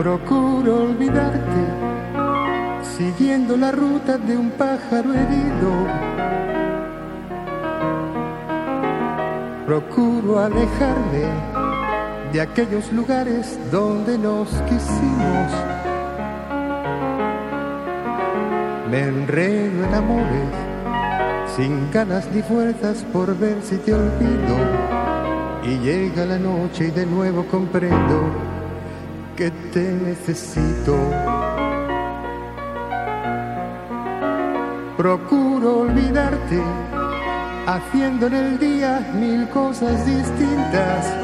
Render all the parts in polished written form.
Procuro olvidarte, siguiendo la ruta de un pájaro herido. Procuro alejarme de aquellos lugares donde nos quisimos. Me enredo en amores, sin ganas ni fuerzas por ver si te olvido. Y llega la noche y de nuevo comprendo que te necesito. Procuro olvidarte, haciendo en el día mil cosas distintas.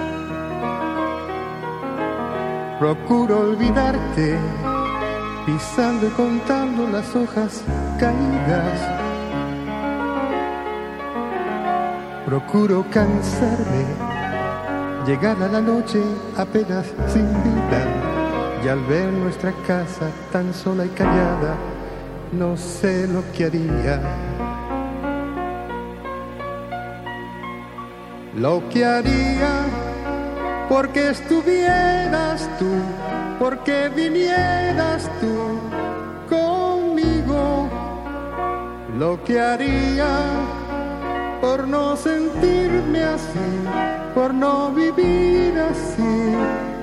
Procuro olvidarte, pisando y contando las hojas caídas. Procuro cansarme, llegar a la noche apenas sin vida. Y al ver nuestra casa tan sola y callada, no sé lo que haría. Lo que haría porque estuvieras tú, porque vinieras tú conmigo. Lo que haría por no sentirme así, por no vivir así,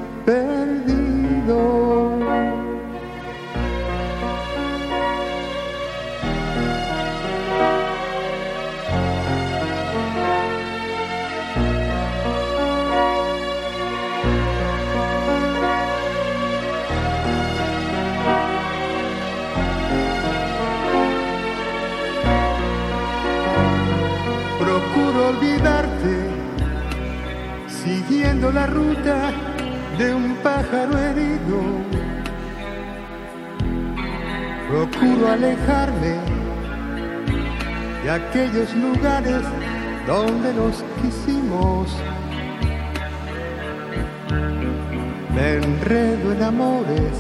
perdido. Procuro olvidarte, siguiendo la ruta de un pájaro herido. Procuro alejarme de aquellos lugares donde nos quisimos. Me enredo en amores,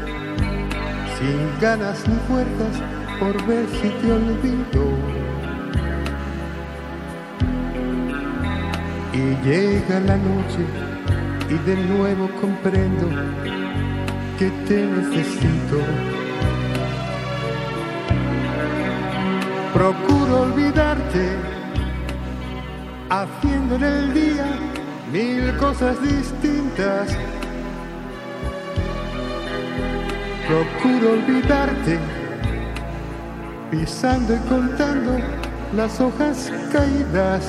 sin ganas ni fuerzas por ver si te olvido. Y llega la noche y de nuevo comprendo que te necesito. Procuro olvidarte, haciendo en el día mil cosas distintas. Procuro olvidarte, pisando y contando las hojas caídas.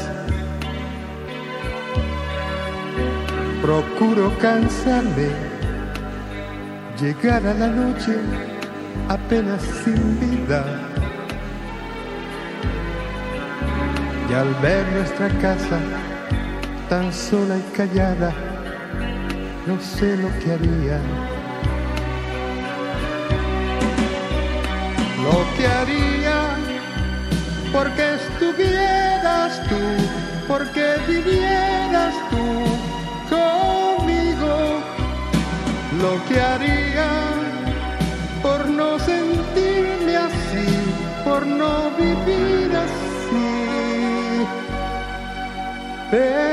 Procuro cansarme, llegar a la noche apenas sin vida. Y al ver nuestra casa tan sola y callada, no sé lo que haría. Lo que haría porque estuvieras tú, porque vivieras tú conmigo. Lo que haría por no sentirme así, por no vivir así.